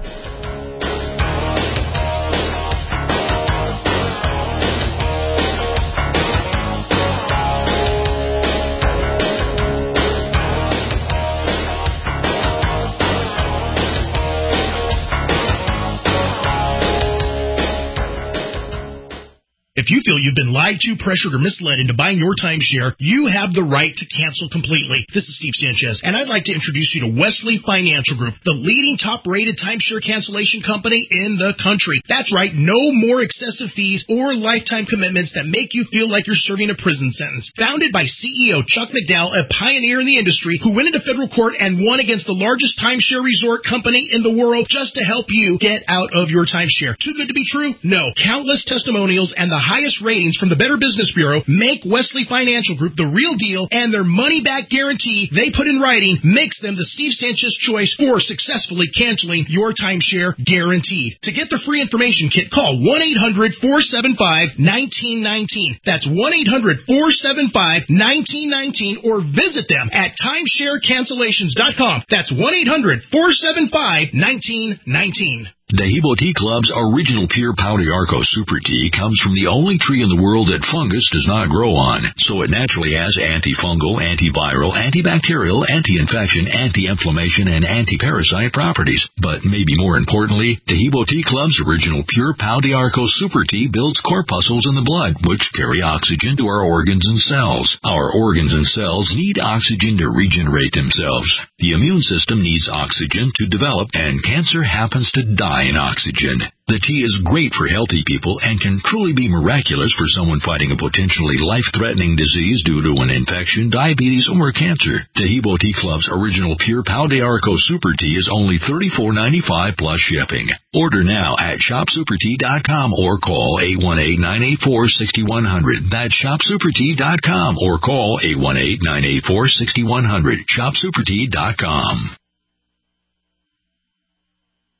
If you feel you've been lied to, pressured, or misled into buying your timeshare, you have the right to cancel completely. This is Steve Sanchez, and I'd like to introduce you to Wesley Financial Group, the leading top-rated timeshare cancellation company in the country. That's right, no more excessive fees or lifetime commitments that make you feel like you're serving a prison sentence. Founded by C E O Chuck McDowell, a pioneer in the industry who went into federal court and won against the largest timeshare resort company in the world just to help you get out of your timeshare. Too good to be true? No. Countless testimonials and the highest ratings from the Better Business Bureau make Wesley Financial Group the real deal, and their money-back guarantee they put in writing makes them the Steve Sanchez choice for successfully canceling your timeshare guaranteed. To get the free information kit, call one eight hundred four seven five one nine one nine. That's one eight hundred four seven five one nine one nine, or visit them at timeshare cancellations dot com. That's one eight hundred four seven five one nine one nine. Dehebo Tea Club's original pure Pau d'Arco Super Tea comes from the only tree in the world that fungus does not grow on, so it naturally has antifungal, antiviral, antibacterial, anti-infection, anti-inflammation, and anti-parasite properties. But maybe more importantly, Dehebo Tea Club's original pure Pau d'Arco Super Tea builds corpuscles in the blood, which carry oxygen to our organs and cells. Our organs and cells need oxygen to regenerate themselves. The immune system needs oxygen to develop, and cancer happens to die in oxygen. The tea is great for healthy people and can truly be miraculous for someone fighting a potentially life-threatening disease due to an infection, diabetes, or cancer. Dehebo Tea Club's original pure Pau d'Arco Super Tea is only thirty-four ninety-five plus shipping. Order now at shop super tea dot com or call eight one eight, nine eight four, six one zero zero. That's shop super tea dot com or call eight one eight, nine eight four, six one zero zero. shop super tea dot com.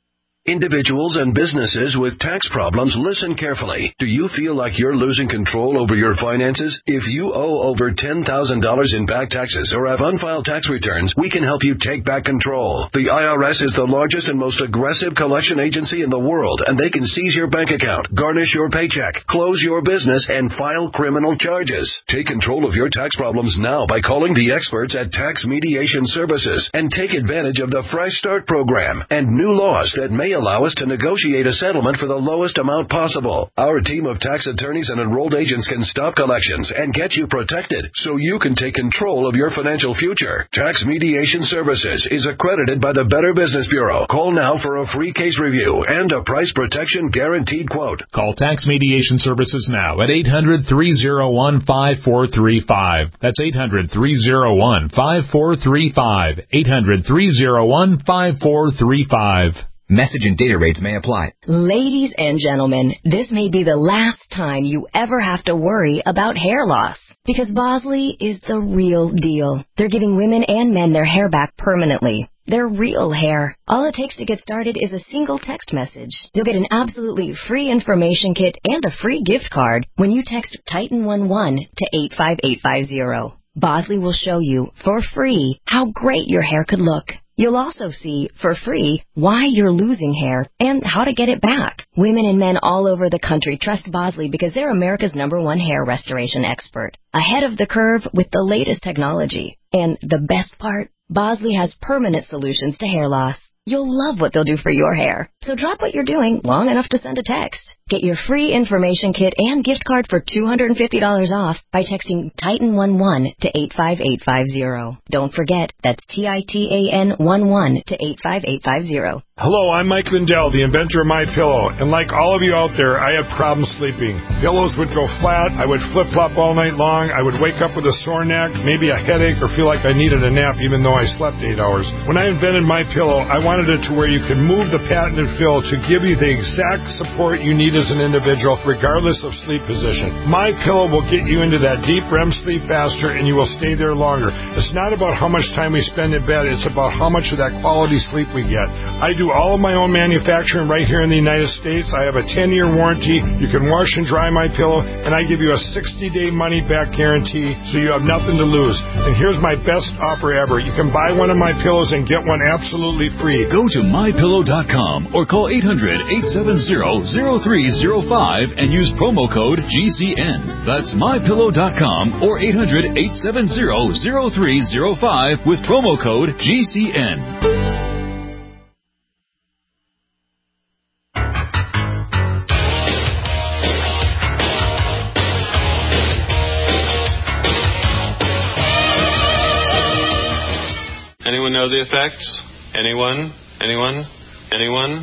Individuals and businesses with tax problems, listen carefully. Do you feel like you're losing control over your finances? If you owe over ten thousand dollars in back taxes or have unfiled tax returns, we can help you take back control. The I R S is the largest and most aggressive collection agency in the world, and they can seize your bank account, garnish your paycheck, close your business, and file criminal charges. Take control of your tax problems now by calling the experts at Tax Mediation Services and take advantage of the Fresh Start program and new laws that may allow us to negotiate a settlement for the lowest amount possible. Our team of tax attorneys and enrolled agents can stop collections and get you protected so you can take control of your financial future. Tax Mediation Services is accredited by the Better Business Bureau. Call now for a free case review and a price protection guaranteed quote. Call Tax Mediation Services now at eight hundred, three oh one, five four three five. That's eight hundred, three oh one, five four three five. eight hundred, three oh one, five four three five. Message and data rates may apply. Ladies and gentlemen, this may be the last time you ever have to worry about hair loss. Because Bosley is the real deal. They're giving women and men their hair back permanently. Their real hair. All it takes to get started is a single text message. You'll get an absolutely free information kit and a free gift card when you text Titan eleven to eight five eight five zero. Bosley will show you, for free, how great your hair could look. You'll also see, for free, why you're losing hair and how to get it back. Women and men all over the country trust Bosley because they're America's number one hair restoration expert. Ahead of the curve with the latest technology. And the best part, Bosley has permanent solutions to hair loss. You'll love what they'll do for your hair. So drop what you're doing long enough to send a text. Get your free information kit and gift card for two hundred fifty dollars off by texting Titan eleven to eight five eight five zero. Don't forget, that's T I T A N eleven to eight five eight five zero. Hello, I'm Mike Lindell, the inventor of MyPillow, and like all of you out there, I had problems sleeping. Pillows would go flat, I would flip-flop all night long, I would wake up with a sore neck, maybe a headache, or feel like I needed a nap even though I slept eight hours. When I invented MyPillow, I wanted it to where you can move the patented fill to give you the exact support you need as an individual, regardless of sleep position. MyPillow will get you into that deep R E M sleep faster, and you will stay there longer. It's not about how much time we spend in bed, it's about how much of that quality sleep we get. I do all of my own manufacturing right here in the United States. I have a ten-year warranty. You can wash and dry MyPillow, and I give you a sixty-day money-back guarantee, so you have nothing to lose. And here's my best offer ever. You can buy one of my pillows and get one absolutely free. Go to my pillow dot com or call eight hundred, eight seven zero, zero three zero five and use promo code G C N. That's my pillow dot com or eight hundred, eight seven zero, zero three zero five with promo code G C N. Anyone know the effects? Anyone? Anyone? Anyone?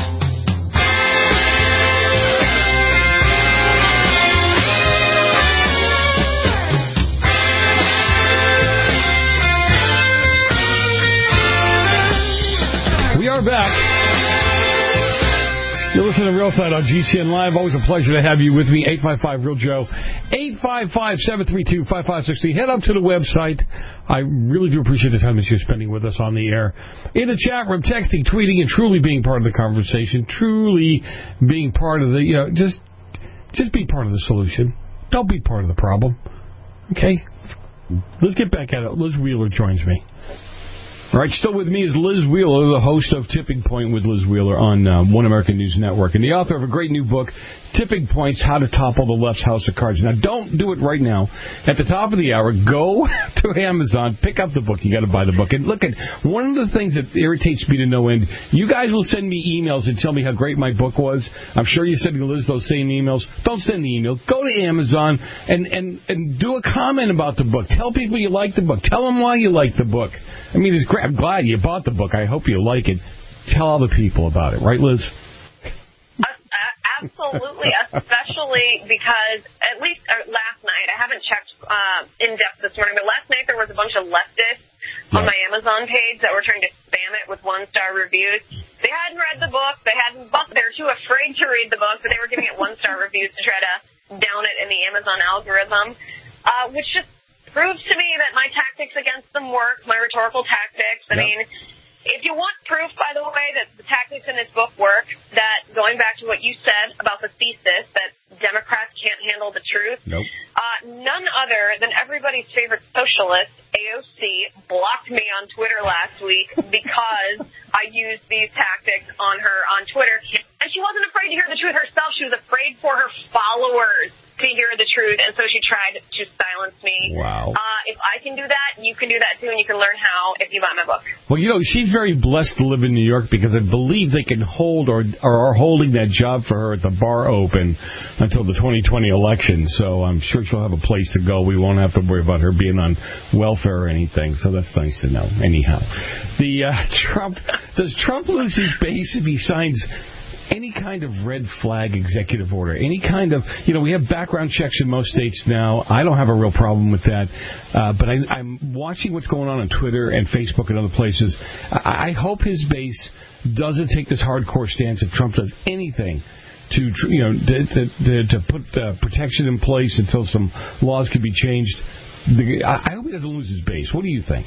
We are back. You're listening to Real Side on G C N Live. Always a pleasure to have you with me. eight five five Real Joe. eight five five, seven three two, five five six three. Head up to the website. I really do appreciate the time that you're spending with us on the air. In the chat room, texting, tweeting, and truly being part of the conversation. Truly being part of the, you know, just, just be part of the solution. Don't be part of the problem. Okay? Let's get back at it. Liz Wheeler joins me. All right, still with me is Liz Wheeler, the host of Tipping Point with Liz Wheeler on uh, One American News Network, and the author of a great new book, Tipping Points, How to Topple the Left's House of Cards. Now, don't do it right now. At the top of the hour, go to Amazon, pick up the book. You got to buy the book. And look, at one of the things that irritates me to no end, you guys will send me emails and tell me how great my book was. I'm sure you're sending Liz those same emails. Don't send the email. Go to Amazon and, and, and do a comment about the book. Tell people you like the book. Tell them why you like the book. I mean, it's great. I'm glad you bought the book. I hope you like it. Tell other people about it. Right, Liz? Absolutely, especially because at least uh, last night, I haven't checked uh, in depth this morning, but last night there was a bunch of leftists yeah. on my Amazon page that were trying to spam it with one-star reviews. They hadn't read the book. They hadn't. They were too afraid to read the book, but they were giving it one-star reviews to try to down it in the Amazon algorithm, uh, which just proves to me that my tactics against them work, my rhetorical tactics. I yeah. mean, If you want proof, by the way, that the tactics in this book work, that going back to what you said about the thesis that Democrats can't handle the truth, nope. uh, none other than everybody's favorite socialist, A O C, blocked me on Twitter last week because I used these tactics on her on Twitter. And she wasn't afraid to hear the truth herself. She was afraid for her followers to hear the truth, and so she tried to silence me. Wow. Uh, if I can do that, you can do that too, and you can learn how if you buy my book. Well, you know, she's very blessed to live in New York because I believe they can hold or, or are holding that job for her at the bar open until the twenty twenty election. So I'm sure she'll have a place to go. We won't have to worry about her being on welfare or anything. So that's nice to know. Anyhow, the uh, Trump does Trump lose his base if he signs any kind of red flag executive order, any kind of, you know, we have background checks in most states now. I don't have a real problem with that. Uh, but I, I'm watching what's going on on Twitter and Facebook and other places. I, I hope his base doesn't take this hardcore stance if Trump does anything to, you know, to, to, to put uh, protection in place until some laws can be changed. I, I hope he doesn't lose his base. What do you think?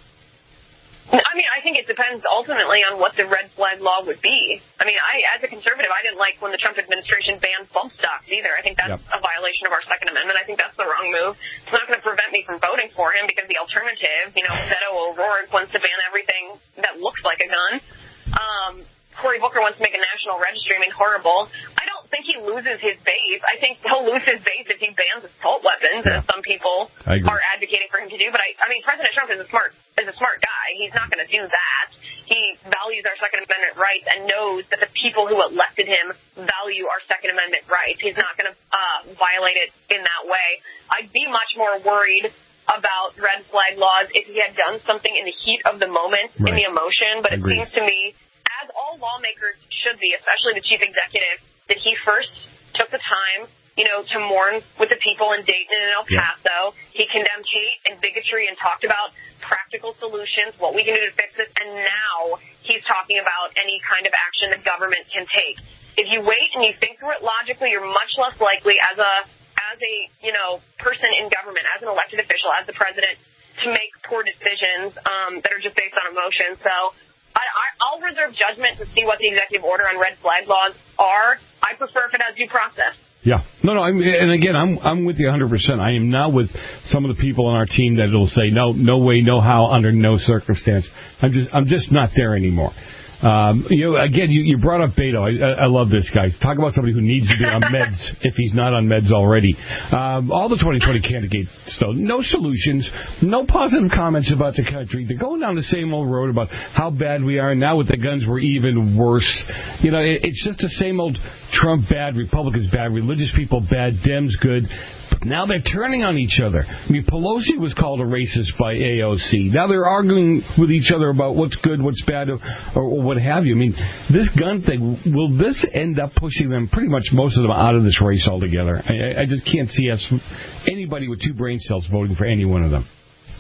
I mean, I think it depends ultimately on what the red flag law would be. I mean, I, as a conservative, I didn't like when the Trump administration banned bump stocks either. I think that's yep. a violation of our Second Amendment. I think that's the wrong move. It's not going to prevent me from voting for him because the alternative, you know, Beto O'Rourke wants to ban everything that looks like a gun. Um, Cory Booker wants to make a national registry. I mean, horrible. I don't think he loses his base. I think he'll lose his base if he bans assault weapons, yeah. as some people are advocating for him to do. But I, I mean, President Trump is a smart is a smart guy. He's not going to do that. He values our Second Amendment rights and knows that the people who elected him value our Second Amendment rights. He's not going to uh, violate it in that way. I'd be much more worried about red flag laws if he had done something in the heat of the moment, right. in the emotion. But it seems to me, as all lawmakers should be, especially the chief executive, that he first took the time, you know, to mourn with the people in Dayton and El Paso. Yeah. He condemned hate and bigotry and talked about practical solutions, what we can do to fix this, and now he's talking about any kind of action the government can take. If you wait and you think through it logically, you're much less likely as a, as a, you know, person in government, as an elected official, as the president, to make poor decisions um, that are just based on emotion. So I, I, I'll reserve judgment to see what the executive order on red flag laws are. I prefer if it has due process. Yeah. No, no, I'm, and again, I'm I'm with you one hundred percent. I am not with some of the people on our team that will say, no, no way, no how, under no circumstance. I'm just I'm just not there anymore. Um, you know, again, you, you brought up Beto. I, I love this guy. Talk about somebody who needs to be on meds if he's not on meds already. Um, all the twenty twenty candidates, though, no solutions, no positive comments about the country. They're going down the same old road about how bad we are. And now with the guns, we're even worse. You know, it, it's just the same old Trump bad, Republicans bad, religious people bad, Dems good. But now they're turning on each other. I mean, Pelosi was called a racist by A O C. Now they're arguing with each other about what's good, what's bad, or, or what have you. I mean, this gun thing, will this end up pushing them, pretty much most of them, out of this race altogether? I, I just can't see us, anybody with two brain cells, voting for any one of them.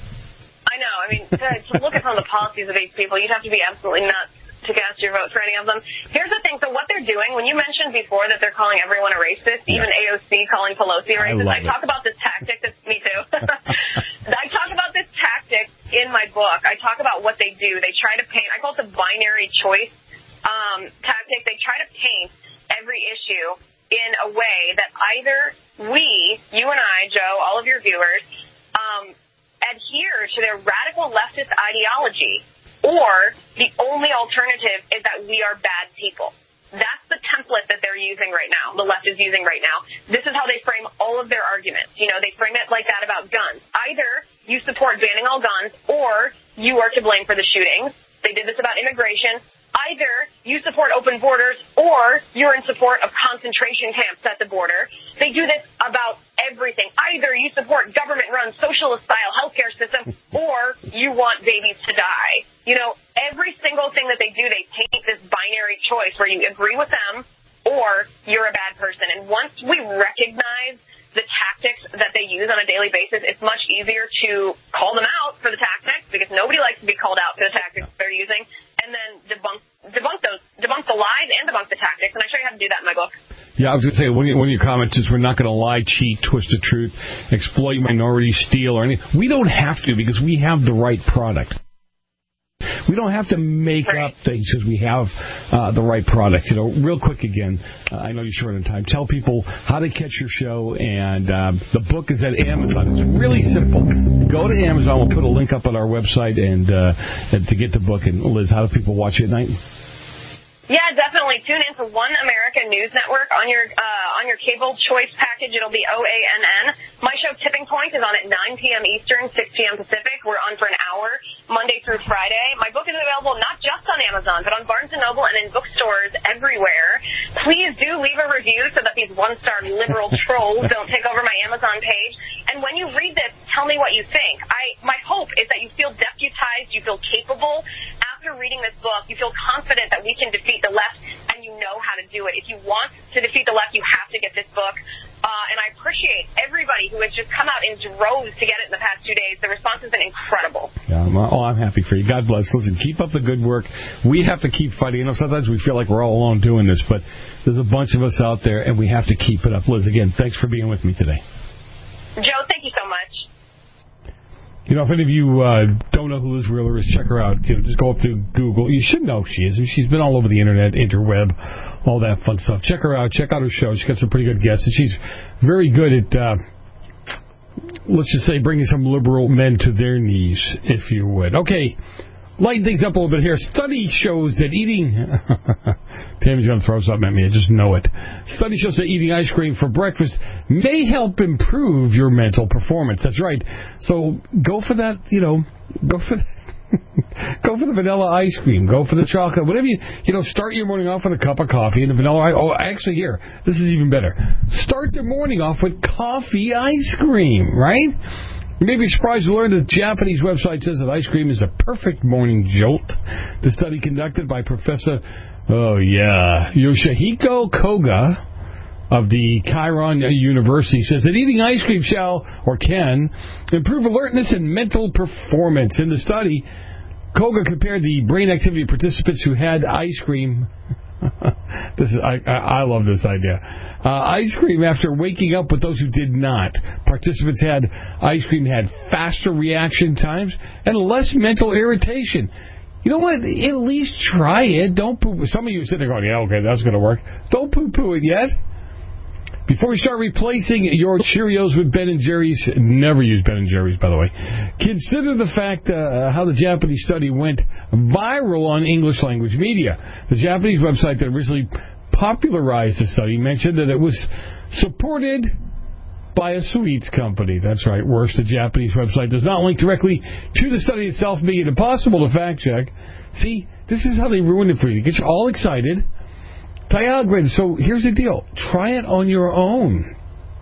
I know. I mean, to, to look at some of the policies of these people, you'd have to be absolutely nuts to cast your vote for any of them. Here's the thing. So what they're doing, when you mentioned before that they're calling everyone a racist, yeah. even A O C calling Pelosi a racist, I, I talk about this tactic. That's, me too. I talk about this tactic in my book. I talk about what they do. They try to paint, I call it the binary choice um, tactic. They try to paint every issue in a way that either we, you and I, Joe, all of your viewers, um, adhere to their radical leftist ideology, or the only alternative is that we are bad people. That's the template that they're using right now, the left is using right now. This is how they frame all of their arguments. You know, they frame it like that about guns. Either you support banning all guns, or you are to blame for the shootings. They did this about immigration. Either you support open borders, or you're in support of concentration camps at the border. They do this about everything. Either you support government-run socialist-style healthcare system, or you want babies to die. You know, every single thing that they do, they take this binary choice where you agree with them, or you're a bad person. And once we recognize the tactics that they use on a daily basis, it's much easier to call them out for the tactics, because nobody likes to be called out for the tactics they're using, and then debunk debunk those, debunk the lies and debunk the tactics. And I show you how to do that in my book. Yeah, I was going to say, one of your comments is we're not going to lie, cheat, twist the truth, exploit minorities, steal, or anything. We don't have to, because we have the right product. We don't have to make up things because we have uh, the right product. You know, real quick again, uh, I know you're short on time. Tell people how to catch your show, and um, the book is at Amazon. It's really simple. Go to Amazon. We'll put a link up on our website and, uh, and to get the book. And Liz, how do people watch it at night? Yeah, definitely. Tune in for One American News Network on your uh, on your cable choice package. It'll be O A N N. My show Tipping Point is on at nine p.m. Eastern, six p.m. Pacific. We're on for an hour, Monday through Friday. My book is available not just on Amazon, but on Barnes and Noble and in bookstores everywhere. Please do leave a review so that these one-star liberal trolls don't take over my Amazon page. And when you read this, tell me what you think. I my hope is that you feel deputized, you feel capable. After reading this book, you feel confident that we can defeat the left, and you know how to do it. If you want to defeat the left, you have to get this book. Uh, and I appreciate everybody who has just come out in droves to get it in the past two days. The response has been incredible. Yeah, oh, I'm happy for you. God bless. Listen, keep up the good work. We have to keep fighting. You know, sometimes we feel like we're all alone doing this, but there's a bunch of us out there, and we have to keep it up. Liz, again, thanks for being with me today. Joe, thank you so much. You know, if any of you uh, don't know who Liz Wheeler is, check her out. You know, just go up to Google. You should know who she is. She's been all over the internet, interweb, all that fun stuff. Check her out. Check out her show. She's got some pretty good guests. And she's very good at, uh, let's just say, bringing some liberal men to their knees, if you would. Okay, lighten things up a little bit here. Study shows that eating... Tammy's going to throw something at me. I just know it. Study shows that eating ice cream for breakfast may help improve your mental performance. That's right. So go for that, you know, go for go for the vanilla ice cream. Go for the chocolate. Whatever you, you know, start your morning off with a cup of coffee and a vanilla ice. Oh, actually, here, this is even better. Start the morning off with coffee ice cream, right? You may be surprised to learn that the Japanese website says that ice cream is a perfect morning jolt. The study conducted by Professor, oh yeah, Yoshihiko Koga of the Chiron University says that eating ice cream shall, or can, improve alertness and mental performance. In the study, Koga compared the brain activity of participants who had ice cream. This is I, I love this idea. Uh, ice cream after waking up with those who did not. Participants had ice cream had faster reaction times and less mental irritation. You know what? At least try it. Don't poo. Some of you are sitting there going, "Yeah, okay, that's going to work." Don't poo-poo it yet. Before you start replacing your Cheerios with Ben and Jerry's, never use Ben and Jerry's, by the way. Consider the fact uh, how the Japanese study went viral on English language media. The Japanese website that originally popularized the study mentioned that it was supported by a sweets company. That's right. Worse, the Japanese website does not link directly to the study itself, making it impossible to fact check. See, this is how they ruin it for you. Get you all excited. Viagra. So here's the deal. Try it on your own.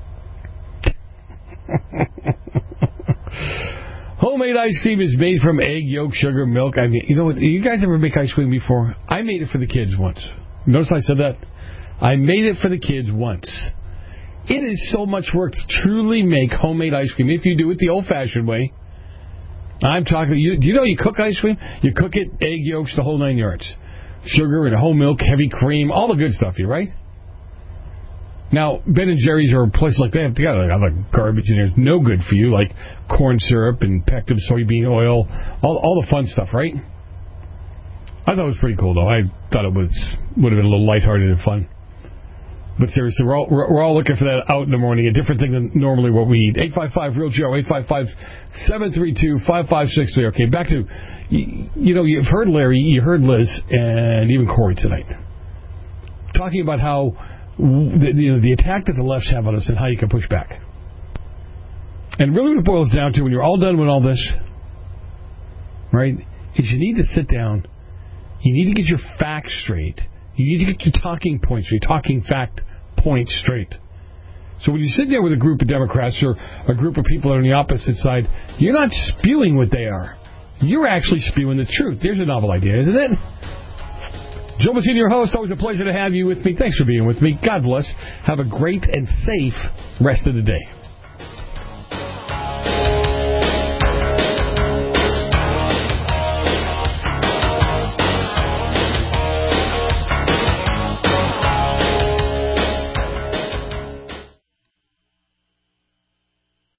Homemade ice cream is made from egg, yolk, sugar, milk. I mean, you know what? You guys ever make ice cream before? I made it for the kids once. Notice I said that? I made it for the kids once. It is so much work to truly make homemade ice cream if you do it the old-fashioned way. I'm talking, you, do you know you cook ice cream? You cook it, egg yolks, the whole nine yards. Sugar and whole milk, heavy cream, all the good stuff, you right? Now, Ben and Jerry's are places like that. They got other garbage in there. No good for you, like corn syrup and Pectin soybean oil, all all the fun stuff, right? I thought it was pretty cool, though. I thought it was would have been a little lighthearted and fun. But seriously, we're all, we're all looking for that out in the morning, a different thing than normally what we eat. eight five five, real Joe, eight five five, seven three two, five five six three. Okay, back to, you, you know, you've heard Larry, you heard Liz, and even Corey tonight, talking about how, the, you know, the attack that the lefts have on us and how you can push back. And really what it boils down to, when you're all done with all this, right, is you need to sit down, you need to get your facts straight, you need to get your talking points straight, talking fact points straight. So when you sit there with a group of Democrats or a group of people on the opposite side, you're not spewing what they are. You're actually spewing the truth. There's a novel idea, isn't it? Joe Messina, your host. Always a pleasure to have you with me. Thanks for being with me. God bless. Have a great and safe rest of the day.